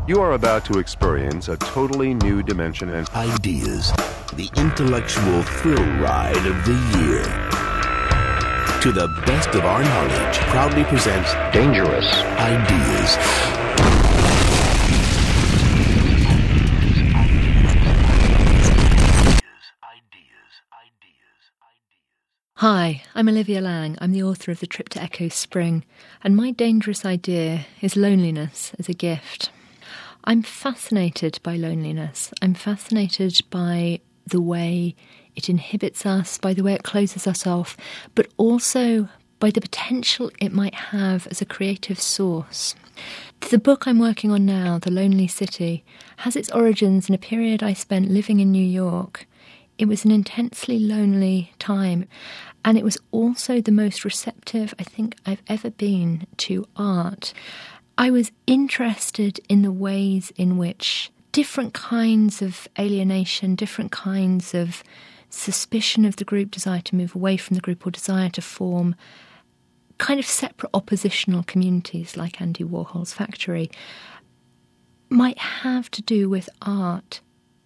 You are about to experience a totally new dimension and ideas, the intellectual thrill ride of the year. To the best of our knowledge, proudly presents Dangerous Ideas. Hi, I'm Olivia Laing. I'm the author of The Trip to Echo Spring, and my dangerous idea is loneliness as a gift. I'm fascinated by loneliness. I'm fascinated by the way it inhibits us, by the way it closes us off, but also by the potential it might have as a creative source. The book I'm working on now, The Lonely City, has its origins in a period I spent living in New York. It was an intensely lonely time, and it was also the most receptive I think I've ever been to art. I was interested in the ways in which different kinds of alienation, different kinds of suspicion of the group, desire to move away from the group or desire to form kind of separate oppositional communities like Andy Warhol's Factory, might have to do with art.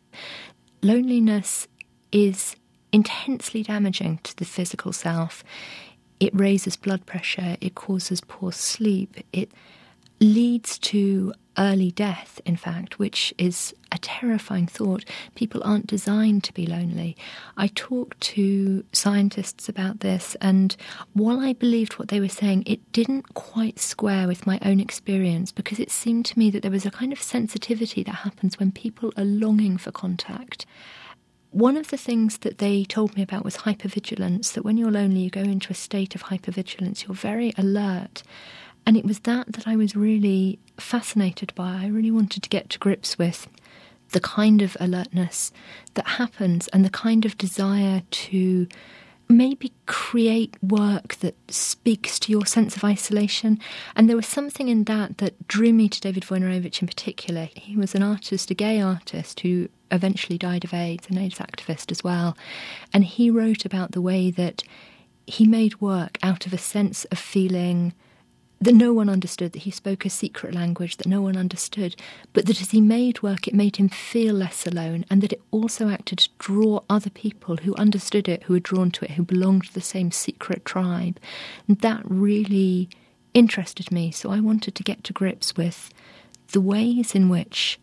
Loneliness is intensely damaging to the physical self. It raises blood pressure, it causes poor sleep, it leads to early death, in fact, which is a terrifying thought. People aren't designed to be lonely. I talked to scientists about this, and while I believed what they were saying, it didn't quite square with my own experience, because it seemed to me that there was a kind of sensitivity that happens when people are longing for contact. One of the things that they told me about was hypervigilance, that when you're lonely, you go into a state of hypervigilance. You're very alert. And it was that I was really fascinated by. I really wanted to get to grips with the kind of alertness that happens and the kind of desire to maybe create work that speaks to your sense of isolation. And there was something in that drew me to David Wojnarowicz in particular. He was an artist, a gay artist, who eventually died of AIDS, an AIDS activist as well. And he wrote about the way that he made work out of a sense of feeling that no one understood, that he spoke a secret language that no one understood, but that as he made work, it made him feel less alone, and that it also acted to draw other people who understood it, who were drawn to it, who belonged to the same secret tribe. And that really interested me, so I wanted to get to grips with the ways in which,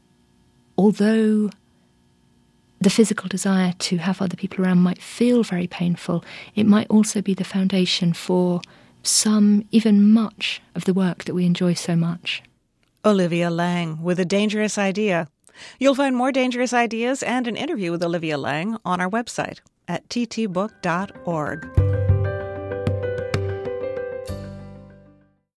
although the physical desire to have other people around might feel very painful, it might also be the foundation for some, even much, of the work that we enjoy so much. Olivia Laing with A Dangerous Idea. You'll find more dangerous ideas and an interview with Olivia Laing on our website at ttbook.org.